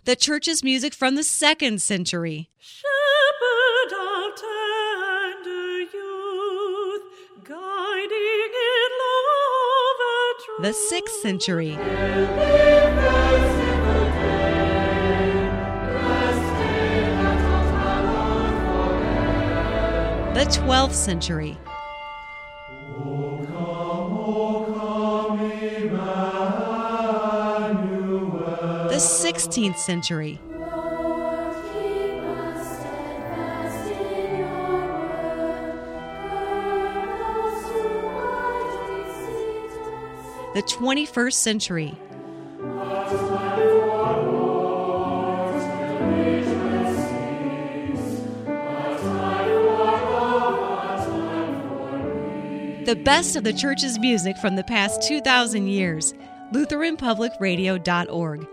The church's music from the 2nd century. Shepherd of tender youth, guiding in love and truth. The 6th century. The 12th century. The 16th century. The 21st century. The best of the church's music from the past 2,000 years. LutheranPublicRadio.org.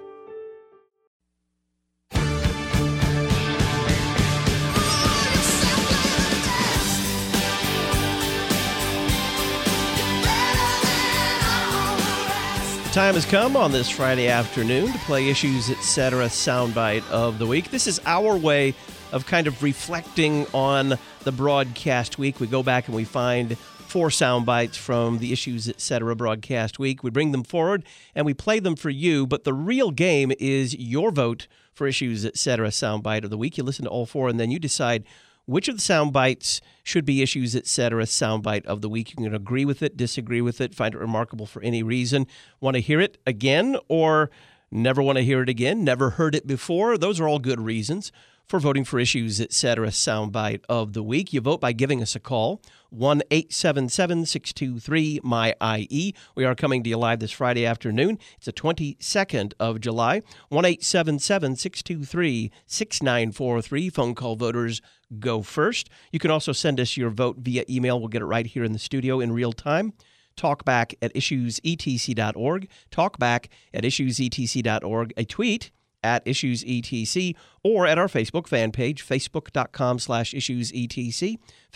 Time has come on this Friday afternoon to play Issues Etc. Soundbite of the Week. This is our way of kind of reflecting on the broadcast week. We go back and we find 4 sound bites from the Issues Etc. broadcast week. We bring them forward and we play them for you, but the real game is your vote for Issues Etc. soundbite of the week. You listen to all 4 and then you decide which of the sound bites should be Issues Etc. soundbite of the week. You can agree with it, disagree with it, find it remarkable for any reason. Want to hear it again or never want to hear it again, never heard it before? Those are all good reasons for voting for Issues Etc. soundbite of the week. You vote by giving us a call, 1-877-623-MY-IE. We are coming to you live this Friday afternoon. It's the 22nd of July, 1-877-623-6943. Phone call voters go first. You can also send us your vote via email. We'll get it right here in the studio in real time. Talkback at issuesetc.org. Talkback at issuesetc.org. A tweet at IssuesETC, or at our Facebook fan page, facebook.com/IssuesETC,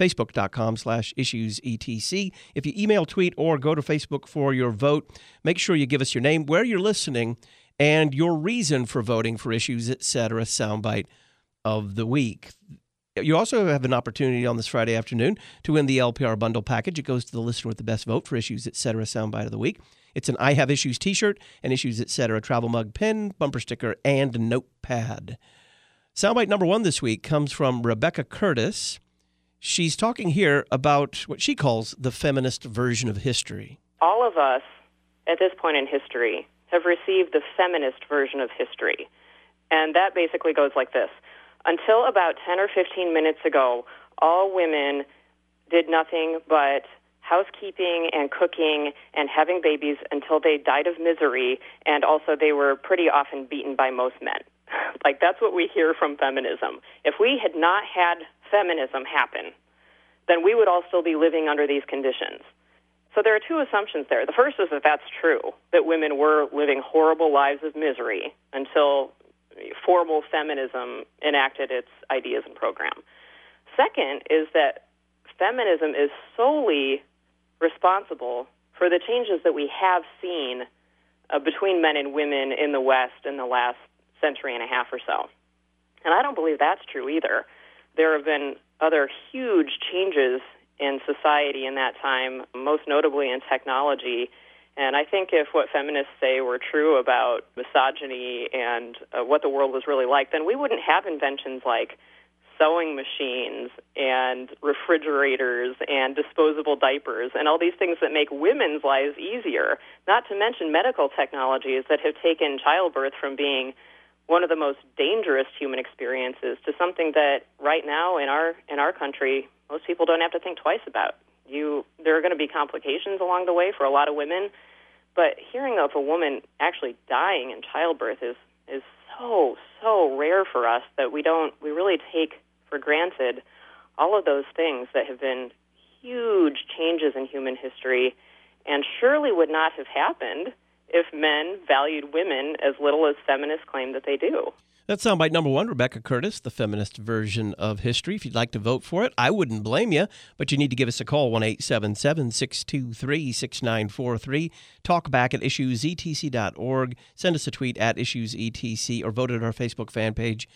facebook.com/IssuesETC. If you email, tweet, or go to Facebook for your vote, make sure you give us your name, where you're listening, and your reason for voting for Issues Etc. soundbite of the week. You also have an opportunity on this Friday afternoon to win the LPR bundle package. It goes to the listener with the best vote for Issues Etc. soundbite of the week. It's an I Have Issues t-shirt, an Issues Etc. travel mug, pen, bumper sticker, and notepad. Soundbite number 1 this week comes from Rebecca Curtis. She's talking here about what she calls the feminist version of history. All of us, at this point in history, have received the feminist version of history. And that basically goes like this. Until about 10 or 15 minutes ago, all women did nothing but housekeeping and cooking and having babies until they died of misery, and also they were pretty often beaten by most men. Like, that's what we hear from feminism. If we had not had feminism happen, then we would all still be living under these conditions. So there are 2 assumptions there. The first is that that's true, that women were living horrible lives of misery until formal feminism enacted its ideas and program. Second is that feminism is solely responsible for the changes that we have seen between men and women in the West in the last century and a half or so. And I don't believe that's true either. There have been other huge changes in society in that time, most notably in technology. And I think if what feminists say were true about misogyny and what the world was really like, then we wouldn't have inventions like sewing machines and refrigerators and disposable diapers and all these things that make women's lives easier, not to mention medical technologies that have taken childbirth from being one of the most dangerous human experiences to something that right now in our country, most people don't have to think twice about. There are going to be complications along the way for a lot of women, but hearing of a woman actually dying in childbirth is so rare for us that we really take for granted all of those things that have been huge changes in human history and surely would not have happened if men valued women as little as feminists claim that they do. That's soundbite number one, Rebecca Curtis, the feminist version of history. If you'd like to vote for it, I wouldn't blame you, but you need to give us a call, 1-877-623-6943. Talk back at issuesetc.org. Send us a tweet at issuesetc or vote at our Facebook fan page,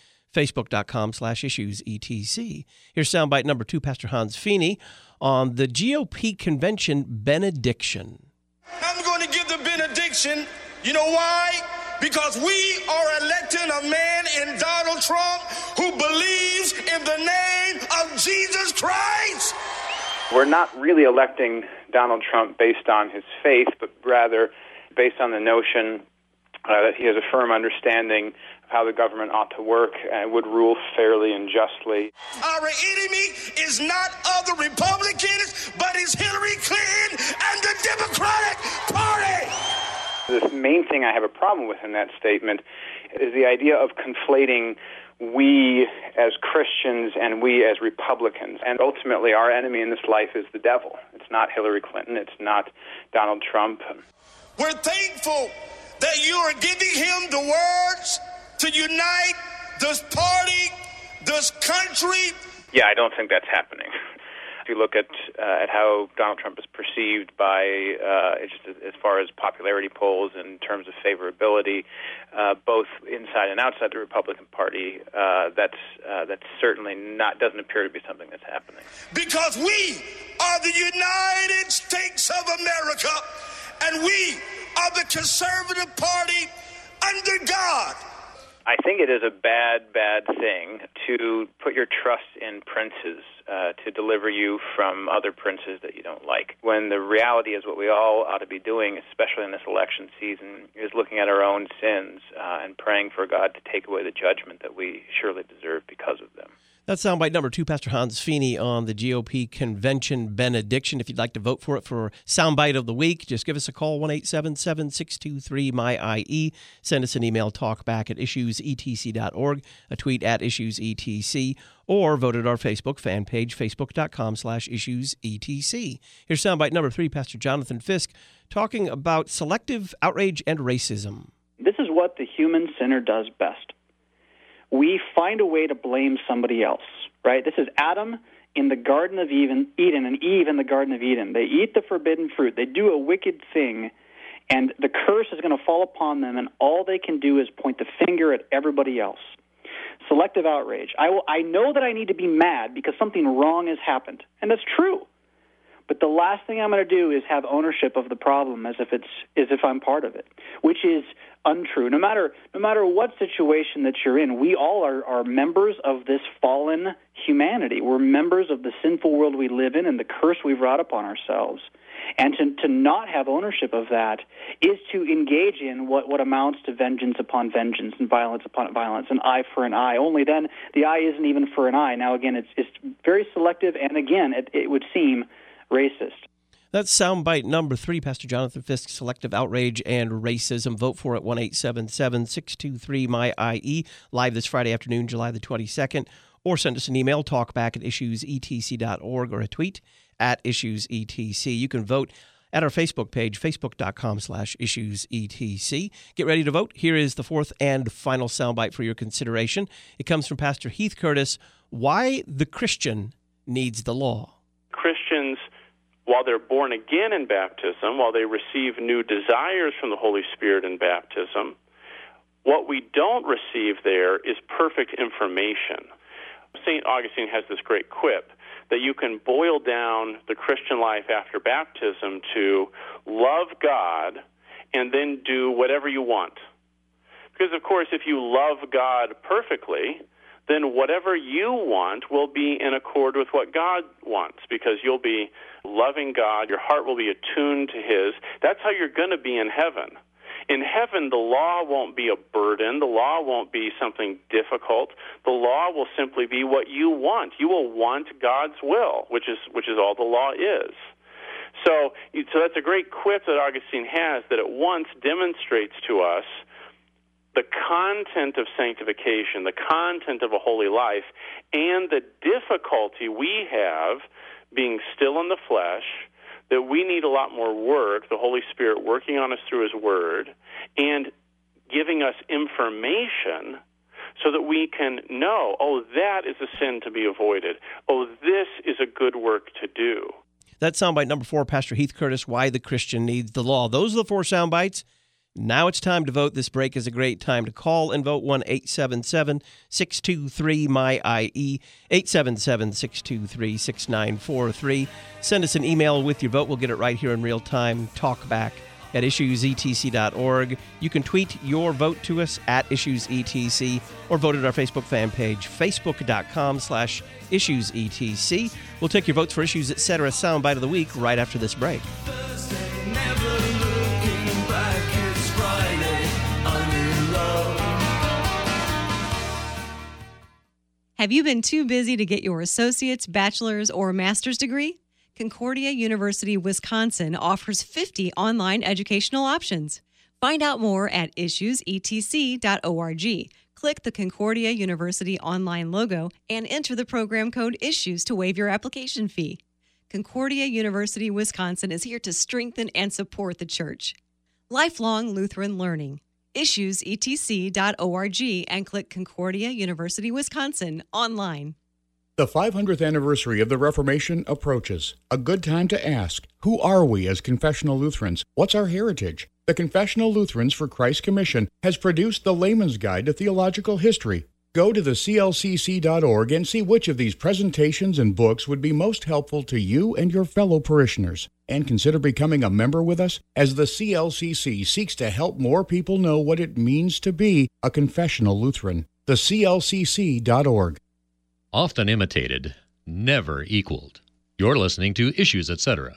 facebook.com/issuesetc. Here's soundbite number two, Pastor Hans Feeney, on the GOP convention benediction. I'm going to give the benediction. You know why? Because we are electing a man in Donald Trump who believes in the name of Jesus Christ. We're not really electing Donald Trump based on his faith, but rather based on the notion that he has a firm understanding of how the government ought to work and would rule fairly and justly. Our enemy is not other Republicans, but is Hillary Clinton and the Democratic Party. The main thing I have a problem with in that statement is the idea of conflating we as Christians and we as Republicans. And ultimately, our enemy in this life is the devil. It's not Hillary Clinton. It's not Donald Trump. We're thankful that you are giving him the words to unite this party, this country. Yeah, I don't think that's happening. If you look at how Donald Trump is perceived by, just as far as popularity polls in terms of favorability, both inside and outside the Republican Party, that's certainly doesn't appear to be something that's happening. Because we are the United States of America, and we are the conservative party under God. I think it is a bad thing to put your trust in princes to deliver you from other princes that you don't like, when the reality is what we all ought to be doing, especially in this election season, is looking at our own sins and praying for God to take away the judgment that we surely deserve because of them. That's soundbite number two, Pastor Hans Feeney, on the GOP convention benediction. If you'd like to vote for it for soundbite of the week, just give us a call, 1-877-623-MY-IE. Send us an email, talkback at issuesetc.org, a tweet at issuesetc, or vote at our Facebook fan page, facebook.com/issuesetc. Here's soundbite number three, Pastor Jonathan Fisk, talking about selective outrage and racism. This is what the human sinner does best. We find a way to blame somebody else, right? This is Adam in the Garden of Eden and Eve in the Garden of Eden. They eat the forbidden fruit. They do a wicked thing, and the curse is going to fall upon them, and all they can do is point the finger at everybody else. Selective outrage. I know that I need to be mad because something wrong has happened, and that's true. But the last thing I'm going to do is have ownership of the problem as if I'm part of it, which is untrue. No matter what situation that you're in, we all are members of this fallen humanity. We're members of the sinful world we live in and the curse we've brought upon ourselves. And to not have ownership of that is to engage in what amounts to vengeance upon vengeance and violence upon violence, an eye for an eye. Only then the eye isn't even for an eye. Now, again, it's very selective, and again, it would seem racist. That's soundbite number three, Pastor Jonathan Fisk, selective outrage and racism. Vote for it, 1-877-623-MY-IE, live this Friday afternoon, July the 22nd, or send us an email, talkback at issuesetc.org, or a tweet at issuesetc. You can vote at our Facebook page, facebook.com/issuesetc. Get ready to vote. Here is the fourth and final soundbite for your consideration. It comes from Pastor Heath Curtis, Why the Christian Needs the Law. Christians, while they're born again in baptism, while they receive new desires from the Holy Spirit in baptism, what we don't receive there is perfect information. St. Augustine has this great quip that you can boil down the Christian life after baptism to love God and then do whatever you want. Because, of course, if you love God perfectly, then whatever you want will be in accord with what God wants, because you'll be loving God, your heart will be attuned to His. That's how you're going to be in heaven. In heaven, the law won't be a burden. The law won't be something difficult. The law will simply be what you want. You will want God's will, which is all the law is. So that's a great quip that Augustine has that at once demonstrates to us the content of sanctification, the content of a holy life, and the difficulty we have being still in the flesh, that we need a lot more work, the Holy Spirit working on us through His Word, and giving us information so that we can know, oh, that is a sin to be avoided. Oh, this is a good work to do. That's soundbite number 4, Pastor Heath Curtis, Why the Christian Needs the Law. Those are the 4 soundbites. Now it's time to vote. This break is a great time to call and vote. 1-877-623-MY-IE, 877-623-6943. Send us an email with your vote. We'll get it right here in real time. Talkback at issuesetc.org. You can tweet your vote to us at issuesetc or vote at our Facebook fan page, facebook.com/issuesetc. We'll take your votes for Issues Etc. Soundbite of the Week right after this break. Have you been too busy to get your associate's, bachelor's, or master's degree? Concordia University, Wisconsin offers 50 online educational options. Find out more at issuesetc.org. Click the Concordia University online logo and enter the program code ISSUES to waive your application fee. Concordia University, Wisconsin is here to strengthen and support the church. Lifelong Lutheran learning. issuesetc.org and click Concordia University, Wisconsin online. The 500th anniversary of the Reformation approaches. A good time to ask, who are we as confessional Lutherans? What's our heritage? The Confessional Lutherans for Christ's Commission has produced the Layman's Guide to Theological History. Go to the clcc.org and see which of these presentations and books would be most helpful to you and your fellow parishioners. And consider becoming a member with us as the CLCC seeks to help more people know what it means to be a confessional Lutheran. The clcc.org. Often imitated, never equaled. You're listening to Issues Etc.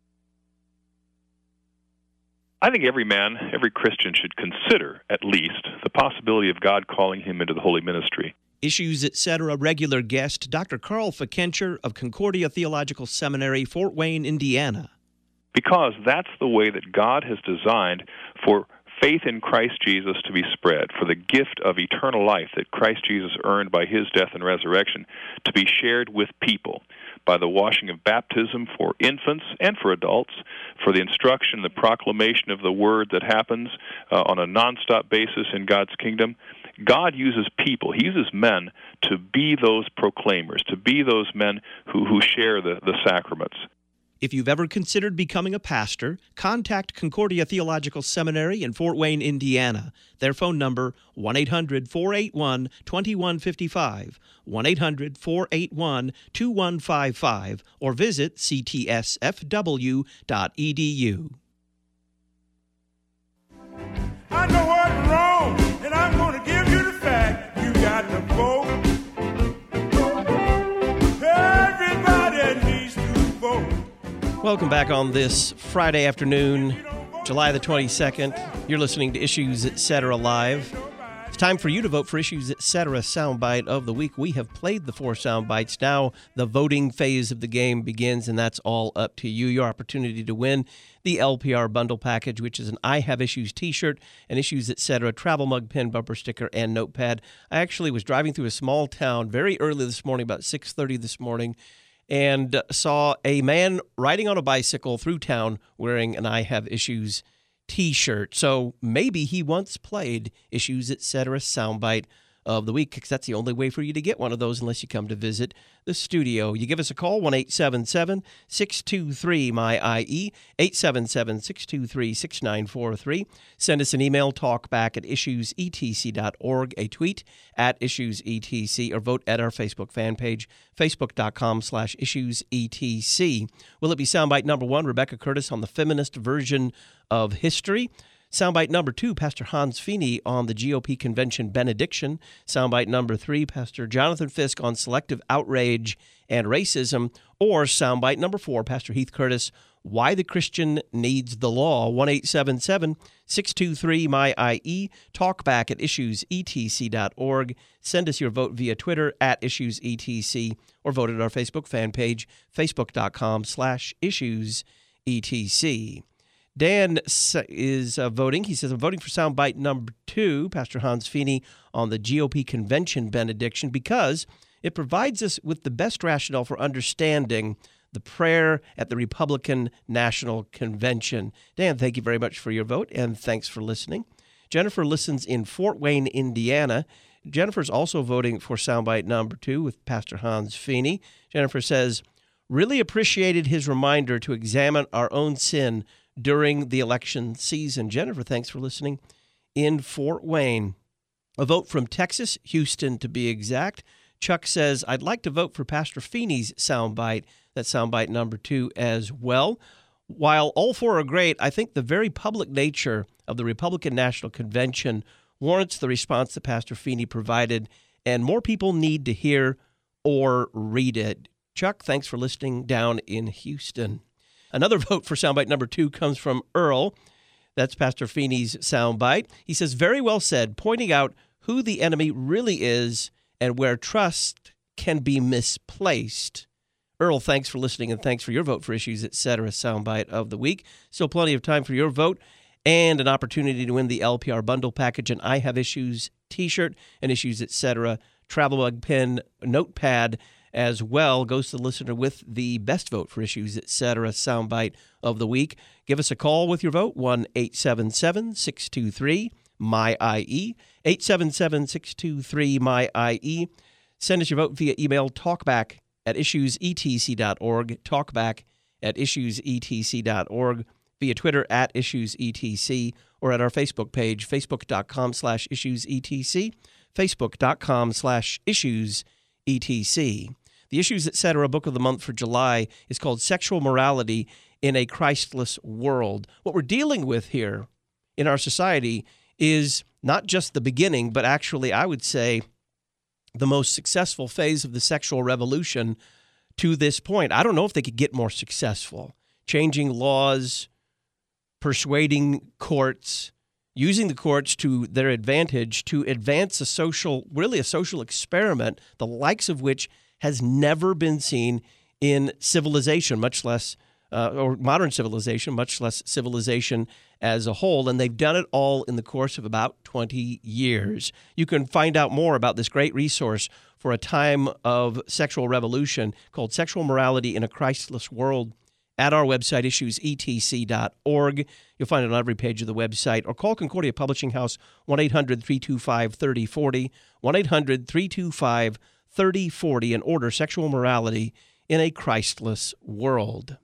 I think every man, every Christian should consider, at least, the possibility of God calling him into the holy ministry. Issues Etc. regular guest, Dr. Carl Fikencher of Concordia Theological Seminary, Fort Wayne, Indiana. Because that's the way that God has designed for faith in Christ Jesus to be spread, for the gift of eternal life that Christ Jesus earned by His death and resurrection to be shared with people by the washing of baptism for infants and for adults, for the instruction, the proclamation of the Word that happens on a nonstop basis in God's kingdom. God uses people, He uses men to be those proclaimers, to be those men who share the sacraments. If you've ever considered becoming a pastor, contact Concordia Theological Seminary in Fort Wayne, Indiana. Their phone number, 1-800-481-2155, 1-800-481-2155, or visit ctsfw.edu. I know what's wrong, and I'm going to give you the fact. You got to vote. Everybody needs to vote. Welcome back on this Friday afternoon, July the 22nd. You're listening to Issues Etc. Live. It's time for you to vote for Issues Etc. Soundbite of the Week. We have played the 4 soundbites. Now the voting phase of the game begins, and that's all up to you. Your opportunity to win the LPR bundle package, which is an I Have Issues t-shirt, an Issues Etc. travel mug, pin, bumper sticker, and notepad. I actually was driving through a small town very early this morning, about 6:30 this morning, and saw a man riding on a bicycle through town wearing an I Have Issues t-shirt. So maybe he once played Issues Etc. soundbite of the week, because that's the only way for you to get one of those unless you come to visit the studio. You give us a call, 1-877-623-MY-IE, 877-623-6943. Send us an email, talkback at issuesetc.org, a tweet at issuesetc, or vote at our Facebook fan page, facebook.com/issuesetc. Will it be soundbite number 1, Rebecca Curtis on the feminist version of history? Soundbite number 2, Pastor Hans Feeney on the GOP convention benediction. Soundbite number 3, Pastor Jonathan Fisk on selective outrage and racism. Or soundbite number 4, Pastor Heath Curtis, Why the Christian Needs the Law. 1-877-623-MY-IE. Talkback at issuesetc.org. Send us your vote via Twitter at issuesetc, or vote at our Facebook fan page, facebook.com/issuesetc. Dan is voting. He says, I'm voting for soundbite number 2, Pastor Hans Feeney on the GOP convention benediction, because it provides us with the best rationale for understanding the prayer at the Republican National Convention. Dan, thank you very much for your vote, and thanks for listening. Jennifer listens in Fort Wayne, Indiana. Jennifer's also voting for soundbite number 2 with Pastor Hans Feeney. Jennifer says, really appreciated his reminder to examine our own sin during the election season. Jennifer, thanks for listening in Fort Wayne. A vote from Texas, Houston to be exact. Chuck says, I'd like to vote for Pastor Feeney's soundbite, that's soundbite number 2 as well. While all 4 are great, I think the very public nature of the Republican National Convention warrants the response that Pastor Feeney provided, and more people need to hear or read it. Chuck, thanks for listening down in Houston. Another vote for soundbite number 2 comes from Earl. That's Pastor Feeney's soundbite. He says, very well said, pointing out who the enemy really is and where trust can be misplaced. Earl, thanks for listening, and thanks for your vote for Issues Etc. soundbite of the week. Still plenty of time for your vote and an opportunity to win the LPR bundle package, an I Have Issues t-shirt, and Issues Etc. travel mug, pen, notepad as well. Goes to the listener with the best vote for Issues Etc. soundbite of the week. Give us a call with your vote, 1-877-623-MY-IE, 877-623-MY-IE. Send us your vote via email, talkback@issuesetc.org, talkback@issuesetc.org, via Twitter @issuesetc, or at our Facebook page, facebook.com/issuesetc, facebook.com/issuesetc. The Issues Etc. book of the month for July is called Sexual Morality in a Christless World. What we're dealing with here in our society is not just the beginning, but actually, I would say, the most successful phase of the sexual revolution to this point. I don't know if they could get more successful. Changing laws, persuading courts, using the courts to their advantage to advance a social experiment, the likes of which has never been seen in civilization, much less or modern civilization, much less civilization as a whole, and they've done it all in the course of about 20 years. You can find out more about this great resource for a time of sexual revolution called Sexual Morality in a Christless World at our website, issuesetc.org. You'll find it on every page of the website, or call Concordia Publishing House, 1-800-325-3040, 1-800-325-3040, and order Sexual Morality in a Christless World.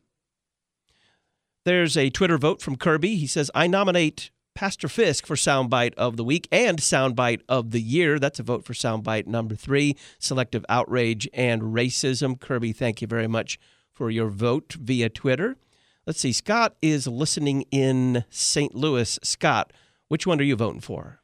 There's a Twitter vote from Kirby. He says, I nominate Pastor Fisk for Soundbite of the Week and Soundbite of the Year. That's a vote for Soundbite number 3, Selective Outrage and Racism. Kirby, thank you very much for your vote via Twitter. Let's see. Scott is listening in St. Louis. Scott, which one are you voting for?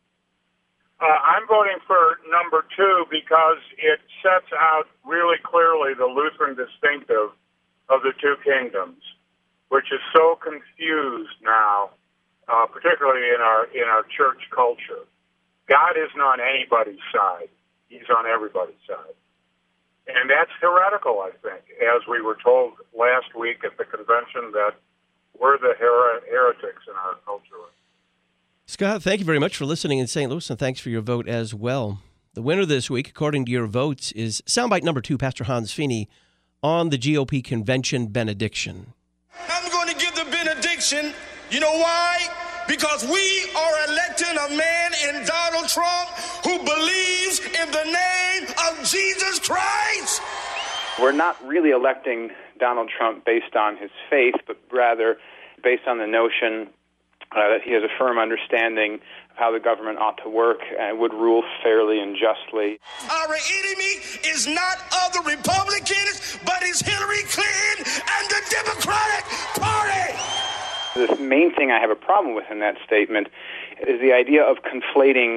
I'm voting for number 2 because it sets out really clearly the Lutheran distinctive of the two kingdoms, which is so confused now, particularly in our church culture. God isn't on anybody's side. He's on everybody's side. And that's heretical, I think, as we were told last week at the convention that we're the heretics in our culture. Scott, thank you very much for listening in St. Louis, and thanks for your vote as well. The winner this week, according to your votes, is soundbite number 2, Pastor Hans Feeney, on the GOP convention benediction. I'm going to give the benediction. You know why? Because we are electing a man in Donald Trump who believes in the name of Jesus Christ. We're not really electing Donald Trump based on his faith, but rather based on the notion that he has a firm understanding of how the government ought to work and would rule fairly and justly. Our enemy is not other Republicans, but is Hillary Clinton and the Democratic Party. The main thing I have a problem with in that statement is the idea of conflating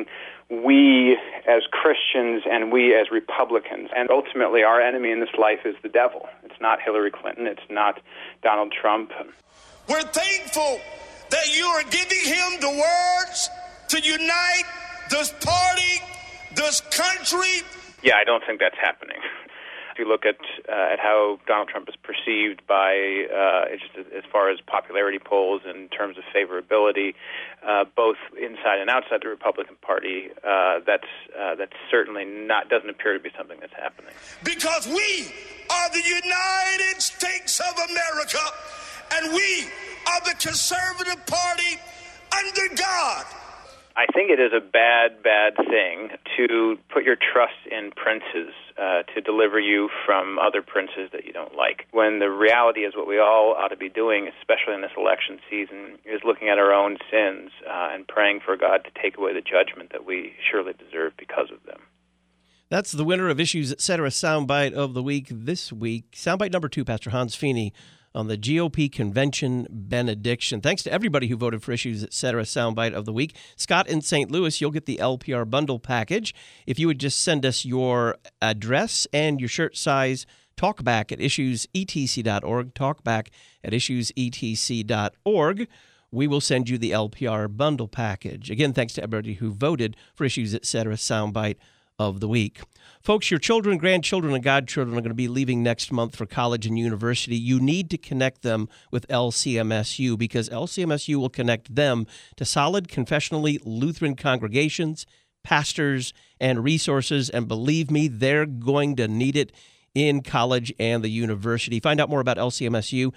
we as Christians and we as Republicans. And ultimately, our enemy in this life is the devil. It's not Hillary Clinton. It's not Donald Trump. We're thankful that you are giving him the words to unite this party, this country. Yeah, I don't think that's happening. If you look at how Donald Trump is perceived by, just as far as popularity polls in terms of favorability, both inside and outside the Republican Party, that's certainly doesn't appear to be something that's happening. Because we are the United States of America, and we are the conservative party under God. I think it is a bad, bad thing to put your trust in princes to deliver you from other princes that you don't like, when the reality is what we all ought to be doing, especially in this election season, is looking at our own sins and praying for God to take away the judgment that we surely deserve because of them. That's the winner of Issues Etc. Soundbite of the Week this week. Soundbite number 2, Pastor Hans Feeney, on the GOP convention benediction. Thanks to everybody who voted for Issues Etc. Soundbite of the Week. Scott in St. Louis, you'll get the LPR bundle package. If you would just send us your address and your shirt size, talkback at issuesetc.org, talkback at issuesetc.org, we will send you the LPR bundle package. Again, thanks to everybody who voted for Issues Etc. Soundbite of the Week. Folks, your children, grandchildren, and godchildren are going to be leaving next month for college and university. You need to connect them with LCMSU, because LCMSU will connect them to solid confessionally Lutheran congregations, pastors, and resources. And believe me, they're going to need it in college and the university. Find out more about LCMSU,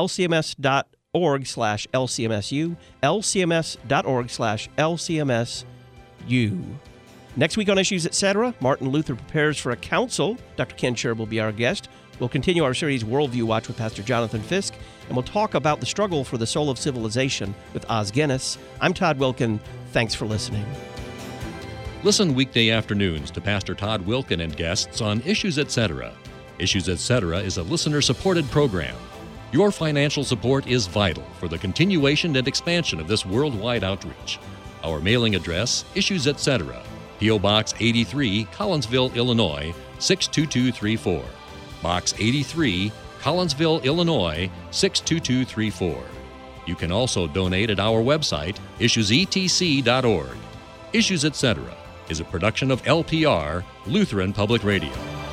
lcms.org/LCMSU, lcms.org/LCMSU. Next week on Issues Etc., Martin Luther prepares for a council. Dr. Ken Sherb will be our guest. We'll continue our series Worldview Watch with Pastor Jonathan Fisk, and we'll talk about the struggle for the soul of civilization with Os Guinness. I'm Todd Wilkin. Thanks for listening. Listen weekday afternoons to Pastor Todd Wilkin and guests on Issues Etc. Issues Etc. is a listener-supported program. Your financial support is vital for the continuation and expansion of this worldwide outreach. Our mailing address, Issues Etc., P.O. Box 83, Collinsville, Illinois, 62234. Box 83, Collinsville, Illinois, 62234. You can also donate at our website, issuesetc.org. Issues Etc. is a production of LPR, Lutheran Public Radio.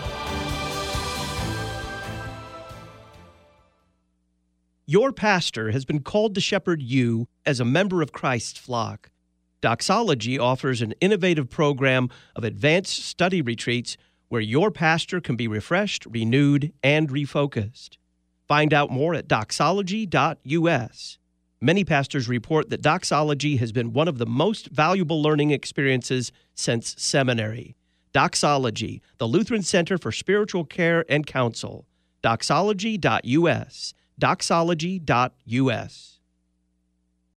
Your pastor has been called to shepherd you as a member of Christ's flock. Doxology offers an innovative program of advanced study retreats where your pastor can be refreshed, renewed, and refocused. Find out more at doxology.us. Many pastors report that doxology has been one of the most valuable learning experiences since seminary. Doxology, the Lutheran Center for Spiritual Care and Counsel. Doxology.us. Doxology.us.